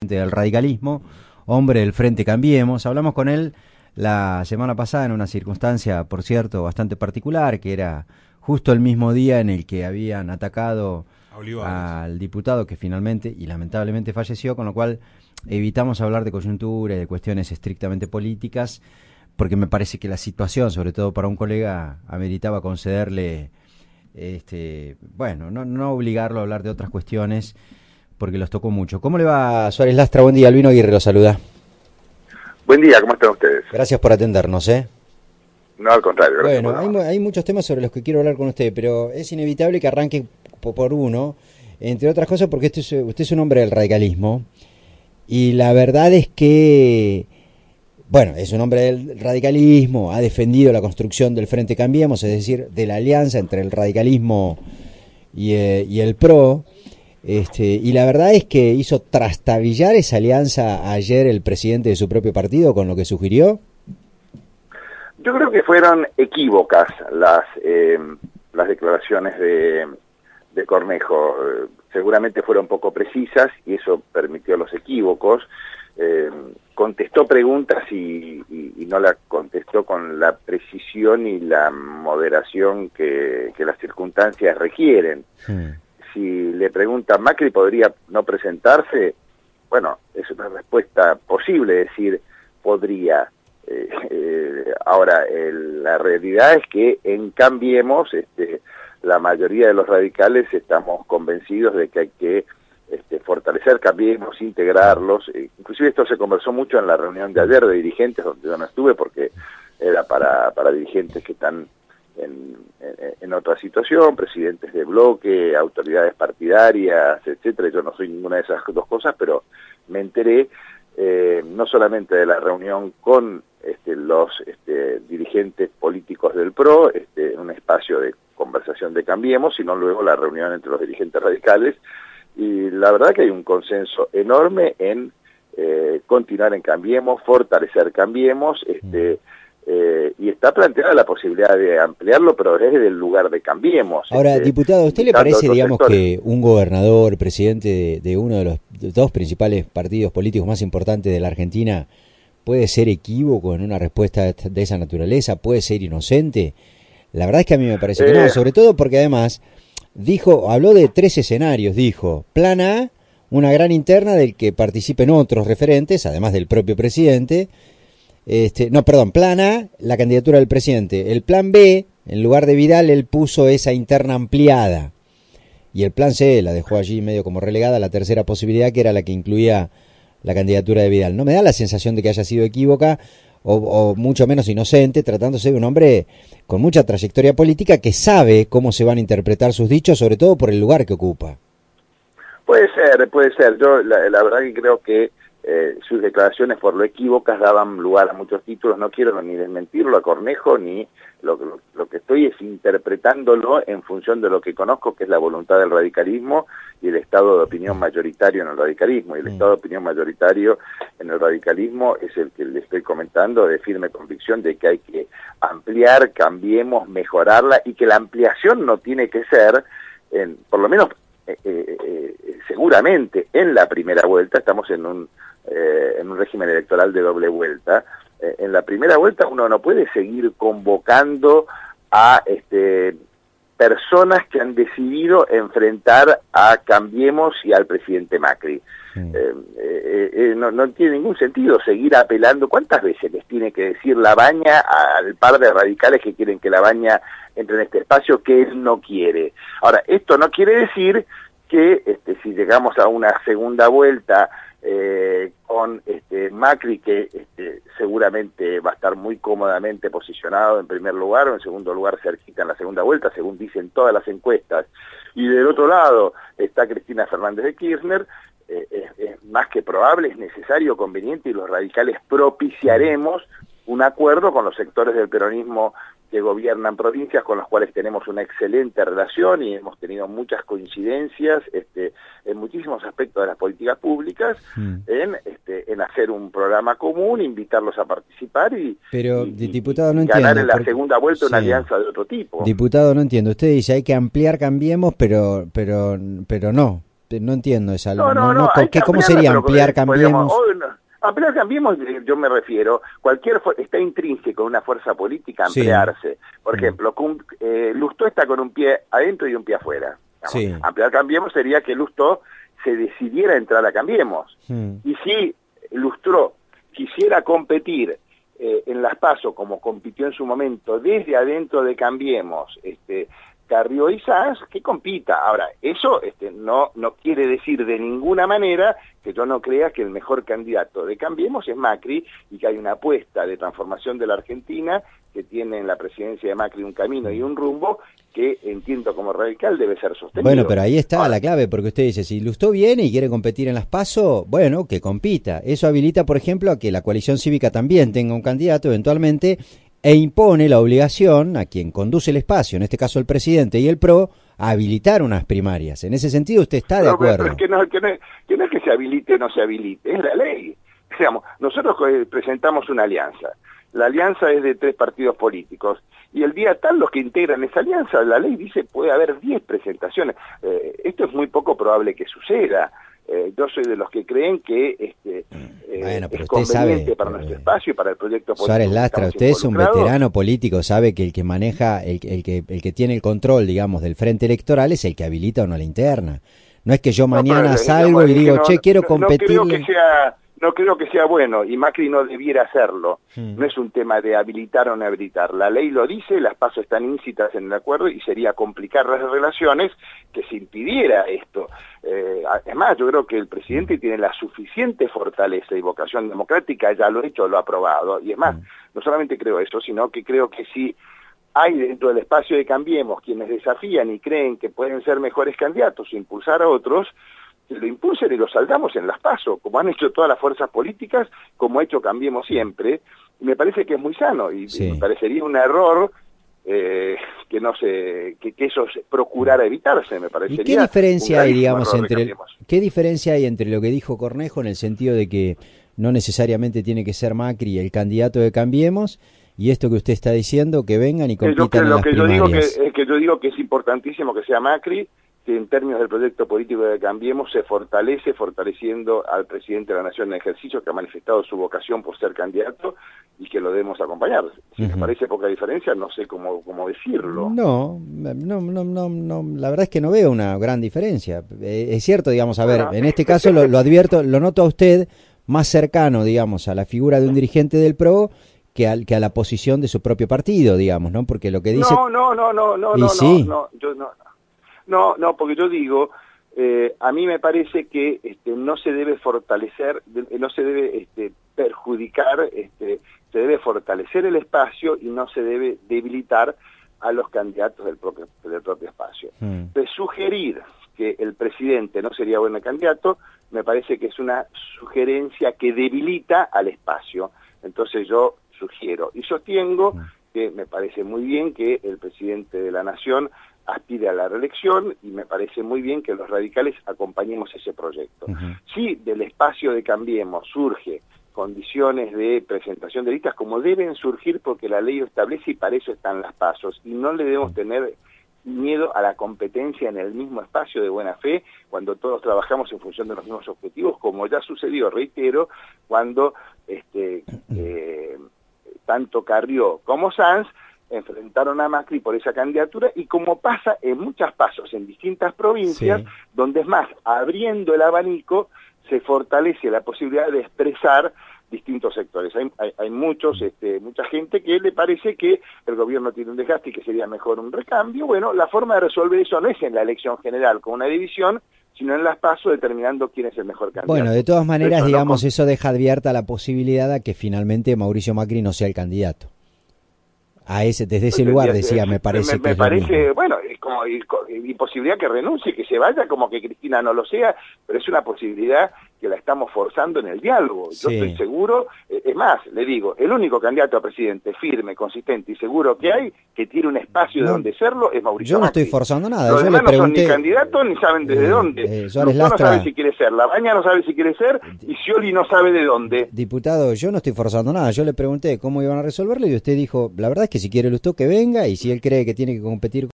presidente del radicalismo, hombre del Frente Cambiemos. Hablamos con él la semana pasada en una circunstancia, por cierto, bastante particular, que era justo el mismo día en el que habían atacado al diputado que finalmente y lamentablemente falleció, con lo cual evitamos hablar de coyuntura y de cuestiones estrictamente políticas, porque me parece que la situación, sobre todo para un colega, ameritaba concederle, no obligarlo a hablar de otras cuestiones, porque los tocó mucho. ¿Cómo le va, Suárez Lastra? Buen día, Albino Aguirre lo saluda. Buen día, ¿cómo están ustedes? Gracias por atendernos, No, al contrario. Gracias. Bueno, hay muchos temas sobre los que quiero hablar con usted, pero es inevitable que arranque por uno, entre otras cosas porque usted es un hombre del radicalismo, y la verdad es que, es un hombre del radicalismo, ha defendido la construcción del Frente Cambiemos, es decir, de la alianza entre el radicalismo y el PRO, y la verdad es que hizo trastabillar esa alianza ayer el presidente de su propio partido con lo que sugirió. Yo creo que fueron equívocas las declaraciones de Cornejo. Seguramente fueron poco precisas y eso permitió los equívocos. Contestó preguntas y no la contestó con la precisión y la moderación que las circunstancias requieren. Si le preguntan, ¿Macri podría no presentarse? Bueno, es una respuesta posible, decir, podría. Ahora, la realidad es que en Cambiemos, la mayoría de los radicales estamos convencidos de que hay que fortalecer Cambiemos, integrarlos. Inclusive esto se conversó mucho en la reunión de ayer de dirigentes, donde yo no estuve porque era para dirigentes que están en otra situación, presidentes de bloque, autoridades partidarias, etcétera. Yo no soy ninguna de esas dos cosas, pero me enteré no solamente de la reunión con los dirigentes políticos del PRO, un espacio de conversación de Cambiemos, sino luego la reunión entre los dirigentes radicales, y la verdad que hay un consenso enorme en continuar en Cambiemos, fortalecer Cambiemos, y está planteada la posibilidad de ampliarlo, pero desde el lugar de Cambiemos. Ahora, diputado, ¿a usted le parece, que un gobernador, presidente de uno de los dos principales partidos políticos más importantes de la Argentina, puede ser equívoco en una respuesta de esa naturaleza? ¿Puede ser inocente? La verdad es que a mí me parece que no, sobre todo porque además habló de 3 escenarios. Dijo, plan A, una gran interna del que participen otros referentes, además del propio presidente. Plan A, la candidatura del presidente. El plan B, en lugar de Vidal, él puso esa interna ampliada. Y el plan C la dejó allí medio como relegada, la tercera posibilidad, que era la que incluía la candidatura de Vidal. No me da la sensación de que haya sido equívoca o mucho menos inocente, tratándose de un hombre con mucha trayectoria política que sabe cómo se van a interpretar sus dichos, sobre todo por el lugar que ocupa. Puede ser. Yo la verdad que creo que sus declaraciones, por lo equívocas, daban lugar a muchos títulos. No quiero ni desmentirlo a Cornejo, ni lo que estoy es interpretándolo en función de lo que conozco, que es la voluntad del radicalismo y el estado de opinión mayoritario en el radicalismo. Y el estado de opinión mayoritario en el radicalismo es el que le estoy comentando, de firme convicción de que hay que ampliar, Cambiemos, mejorarla, y que la ampliación no tiene que ser, por lo menos seguramente en la primera vuelta. Estamos en un régimen electoral de doble vuelta. En la primera vuelta uno no puede seguir convocando a personas que han decidido enfrentar a Cambiemos y al presidente Macri. No tiene ningún sentido seguir apelando. ¿Cuántas veces les tiene que decir Labaña al par de radicales que quieren que Labaña entre en este espacio, que él no quiere? Ahora, esto no quiere decir que si llegamos a una segunda vuelta con Macri, que seguramente va a estar muy cómodamente posicionado en primer lugar o en segundo lugar cerquita en la segunda vuelta, según dicen todas las encuestas, y del otro lado está Cristina Fernández de Kirchner, es más que probable, es necesario, conveniente, y los radicales propiciaremos un acuerdo con los sectores del peronismo que gobiernan provincias, con los cuales tenemos una excelente relación y hemos tenido muchas coincidencias en muchísimos aspectos de las políticas públicas, en hacer un programa común, invitarlos a participar diputado, no ganar entiendo, en la segunda vuelta una alianza de otro tipo. Diputado, no entiendo. Usted dice hay que ampliar Cambiemos, pero no. no entiendo esa. ¿Cómo ampliarla, sería ampliar Cambiemos? Ampliar Cambiemos, yo me refiero, está intrínseco en una fuerza política ampliarse. Sí. Por ejemplo, Lustó está con un pie adentro y un pie afuera. Sí. Ampliar Cambiemos sería que Lustó se decidiera a entrar a Cambiemos. Y si Lustó quisiera competir en las PASO, como compitió en su momento, desde adentro de Cambiemos, Carrió y Sanz, que compita. Ahora, eso no quiere decir de ninguna manera que yo no crea que el mejor candidato de Cambiemos es Macri y que hay una apuesta de transformación de la Argentina que tiene en la presidencia de Macri un camino y un rumbo que entiendo como radical debe ser sostenido. Bueno, pero ahí está la clave, porque usted dice, si Lustó viene y quiere competir en las PASO, bueno, que compita. Eso habilita, por ejemplo, a que la coalición cívica también tenga un candidato eventualmente e impone la obligación a quien conduce el espacio, en este caso el presidente y el PRO, a habilitar unas primarias. En ese sentido usted está de acuerdo. Pero es que no es que se habilite o no se habilite, es la ley. Digamos, nosotros presentamos una alianza. La alianza es de 3 partidos políticos. Y el día tal, los que integran esa alianza, la ley dice puede haber 10 presentaciones. Esto es muy poco probable que suceda. Yo soy de los que creen que pero es conveniente para nuestro espacio y para el proyecto político. Suárez Lastra, usted es un veterano político, sabe que el que maneja, el que tiene el control, digamos, del frente electoral es el que habilita o no la interna. No es que yo mañana salgo y digo, quiero competir. No creo que sea bueno, y Macri no debiera hacerlo. No es un tema de habilitar o no habilitar. La ley lo dice, las PASO están íncitas en el acuerdo y sería complicar las relaciones que se impidiera esto. Además, yo creo que el presidente tiene la suficiente fortaleza y vocación democrática, ya lo ha hecho, lo ha aprobado. Y es más, no solamente creo eso, sino que creo que si hay dentro del espacio de Cambiemos quienes desafían y creen que pueden ser mejores candidatos o impulsar a otros, que lo impulsen y lo saldamos en las PASO, como han hecho todas las fuerzas políticas, como ha hecho Cambiemos siempre, y me parece que es muy sano, y me parecería un error que eso procurara evitarse, me parecería. ¿Y qué diferencia hay, digamos, qué diferencia hay entre lo que dijo Cornejo en el sentido de que no necesariamente tiene que ser Macri el candidato de Cambiemos, y esto que usted está diciendo, que vengan y compitan en las primarias? Yo digo que es importantísimo que sea Macri, que en términos del proyecto político de Cambiemos se fortaleciendo al presidente de la Nación en ejercicio, que ha manifestado su vocación por ser candidato, y que lo debemos acompañar. Si me parece poca diferencia, no sé cómo decirlo. No, la verdad es que no veo una gran diferencia. Es cierto, digamos, a ver, en este caso lo advierto, lo noto a usted más cercano, digamos, a la figura de un dirigente del PRO que a la posición de su propio partido, digamos, ¿no? Porque lo que dice... No, porque yo digo, a mí me parece que no se debe fortalecer, no se debe perjudicar, se debe fortalecer el espacio y no se debe debilitar a los candidatos del propio espacio. De sugerir que el presidente no sería buen candidato, me parece que es una sugerencia que debilita al espacio. Entonces yo sugiero y sostengo que me parece muy bien que el presidente de la Nación aspire a la reelección y me parece muy bien que los radicales acompañemos ese proyecto. Si del espacio de Cambiemos surge condiciones de presentación de listas, como deben surgir porque la ley lo establece y para eso están las PASOs, y no le debemos tener miedo a la competencia en el mismo espacio de buena fe cuando todos trabajamos en función de los mismos objetivos, como ya sucedió, reitero, cuando tanto Carrió como Sanz enfrentaron a Macri por esa candidatura, y como pasa en muchas PASOs en distintas provincias, donde es más, abriendo el abanico, se fortalece la posibilidad de expresar distintos sectores. Hay mucha gente que le parece que el gobierno tiene un desgaste y que sería mejor un recambio. Bueno, la forma de resolver eso no es en la elección general con una división, sino en las PASO determinando quién es el mejor candidato. Bueno, de todas maneras, digamos, eso deja abierta la posibilidad a que finalmente Mauricio Macri no sea el candidato. Desde ese lugar decía, me parece que bueno, es como y posibilidad que renuncie, que se vaya, como que Cristina no lo sea, pero es una posibilidad que la estamos forzando en el diálogo. Yo estoy seguro, es más, le digo, el único candidato a presidente firme, consistente y seguro que hay, que tiene un espacio de donde serlo, es Mauricio Yo no Macri. estoy forzando nada. Los yo demás le pregunté, no son ni candidatos ni saben desde dónde. Suárez Lustó Lastra, no sabe si quiere ser, Labaña no sabe si quiere ser, y Scioli no sabe de dónde. Diputado, yo no estoy forzando nada. Yo le pregunté cómo iban a resolverlo y usted dijo, la verdad es que si quiere Lustó que venga, y si él cree que tiene que competir